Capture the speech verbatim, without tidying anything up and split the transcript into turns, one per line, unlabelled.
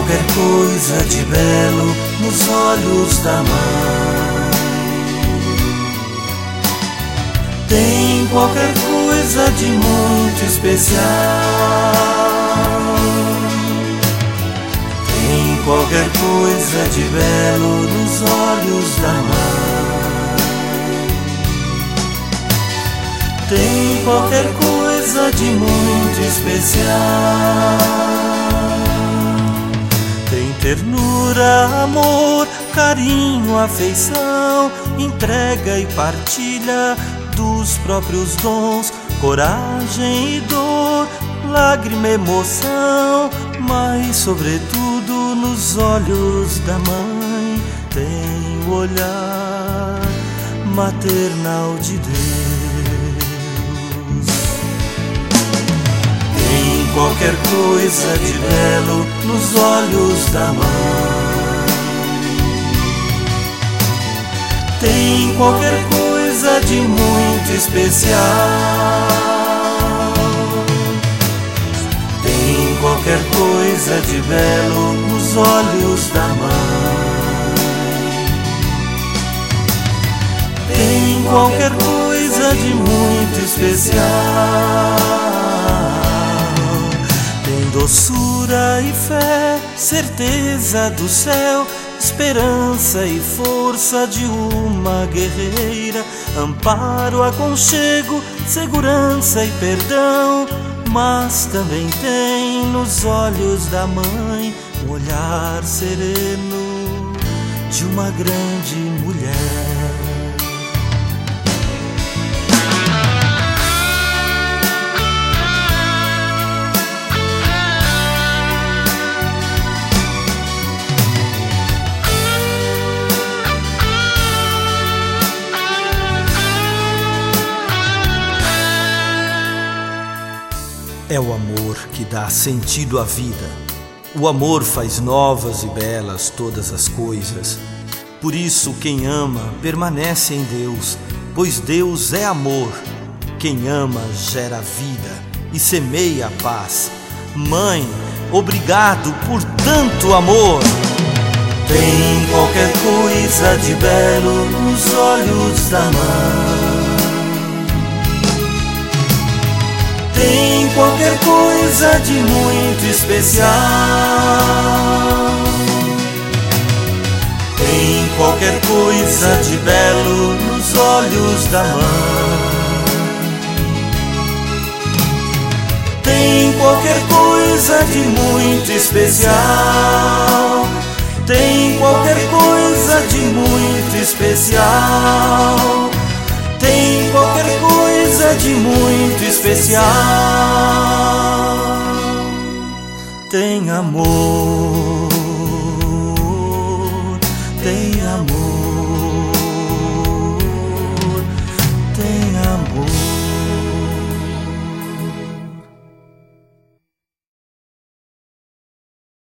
qualquer coisa de belo nos olhos da mãe. Tem qualquer coisa de muito especial. Tem qualquer coisa de belo nos olhos da mãe. Tem qualquer coisa de muito especial. Tem ternura, amor, carinho, afeição, entrega e partilha dos próprios dons, coragem e dor, lágrima, emoção, mas sobretudo nos olhos da mãe tem o olhar maternal de Deus. Tem qualquer coisa de belo nos olhos da mãe. Tem qualquer coisa de muito especial. Tem qualquer coisa de belo nos olhos da mãe. Tem qualquer coisa de muito especial. Tem doçura e fé, certeza do céu, esperança e força de uma guerreira, amparo, aconchego, segurança e perdão. Mas também tem nos olhos da mãe o olhar sereno de uma grande mulher.
É o amor que dá sentido à vida. O amor faz novas e belas todas as coisas. Por isso, quem ama permanece em Deus, pois Deus é amor. Quem ama gera vida e semeia a paz. Mãe, obrigado por tanto amor.
Tem qualquer coisa de belo nos olhos da mãe. Tem qualquer coisa de muito especial. Tem qualquer coisa de belo nos olhos da mãe. Tem qualquer coisa de muito especial. Tem qualquer coisa de muito especial. Tem qualquer coisa de muito especial. Tem amor.